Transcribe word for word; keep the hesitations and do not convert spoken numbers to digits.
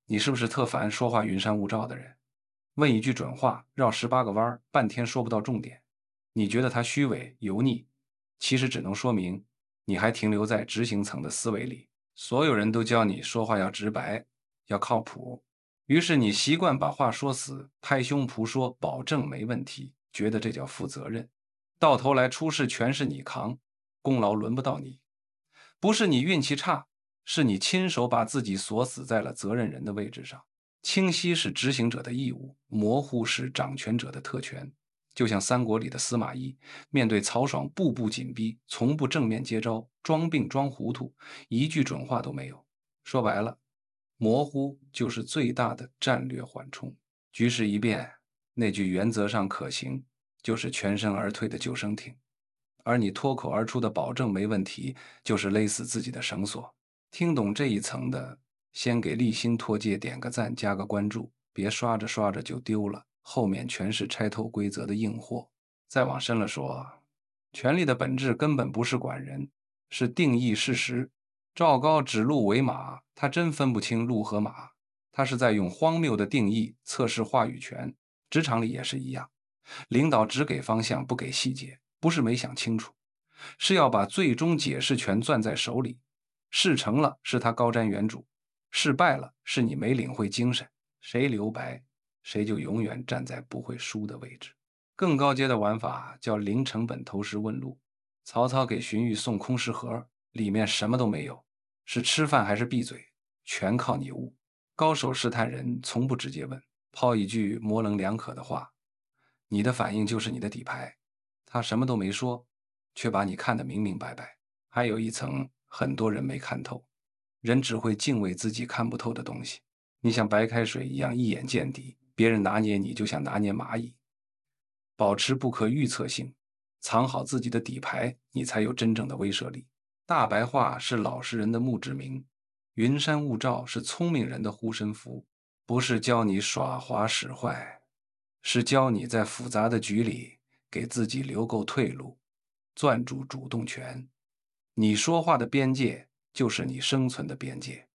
你是不是特烦说话云山雾罩的人？问一句准话，绕十八个弯儿，半天说不到重点。你觉得他虚伪油腻，其实只能说明你还停留在执行层的思维里。所有人都教你说话要直白，要靠谱，于是你习惯把话说死，拍胸脯说保证没问题，觉得这叫负责任。到头来出事全是你扛，功劳轮不到你。不是你运气差，是你亲手把自己锁死在了责任人的位置上。清晰是执行者的义务，模糊是掌权者的特权。就像三国里的司马懿，面对曹爽步步紧逼，从不正面接招，装病装糊涂，一句准话都没有。说白了，模糊就是最大的战略缓冲。局势一变，那句原则上可行，就是全身而退的救生艇。而你脱口而出的保证没问题，就是勒死自己的绳索。听懂这一层的，先给立新脱节点个赞，加个关注，别刷着刷着就丢了，后面全是拆透规则的硬货。再往深了说，权力的本质根本不是管人，是定义事实。赵高指鹿为马，他真分不清鹿和马，他是在用荒谬的定义测试话语权。职场里也是一样，领导只给方向不给细节，不是没想清楚，是要把最终解释权攥在手里。事成了是他高瞻远瞩，事败了是你没领会精神。谁留白，谁就永远站在不会输的位置。更高阶的玩法叫零成本投石问路。曹操给荀彧送空食盒，里面什么都没有，是吃饭还是闭嘴，全靠你悟。高手试探人从不直接问，抛一句模棱两可的话，你的反应就是你的底牌。他什么都没说，却把你看得明明白白。还有一层很多人没看透，人只会敬畏自己看不透的东西。你像白开水一样一眼见底，别人拿捏你就像拿捏蚂蚁。保持不可预测性，藏好自己的底牌，你才有真正的威慑力。大白话是老实人的墓志铭，云山雾罩是聪明人的护身符。不是教你耍滑使坏，是教你在复杂的局里给自己留够退路，攥住主动权。你说话的边界就是你生存的边界。